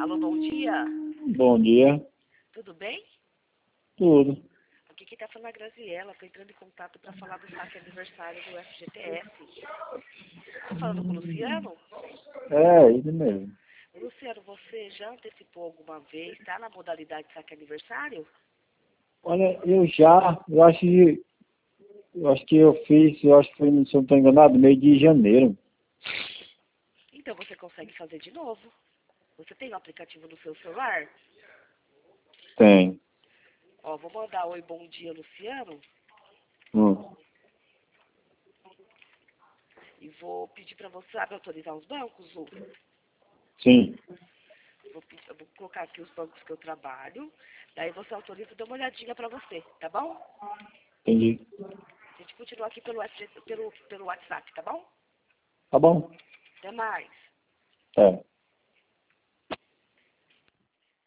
Alô, bom dia. Bom dia. Tudo bem? Tudo. Aqui quem tá falando é a Graziela. Tô entrando em contato para falar do saque aniversário do FGTS. Tô falando com o Luciano? É, isso mesmo. Luciano, você já antecipou alguma vez? Tá na modalidade de saque aniversário? Olha, eu acho que foi, se eu não estou enganado, meio de janeiro. Então você consegue fazer de novo. Você tem um aplicativo no seu celular? Tem. Ó, vou mandar oi, bom dia, Luciano. Hum. E vou pedir para você, sabe, autorizar os bancos, Lu? Sim. Eu vou colocar aqui os bancos que eu trabalho. Daí você autoriza e dá uma olhadinha para você, tá bom? Entendi. A gente continua aqui pelo WhatsApp, tá bom? Tá bom. Até mais. É.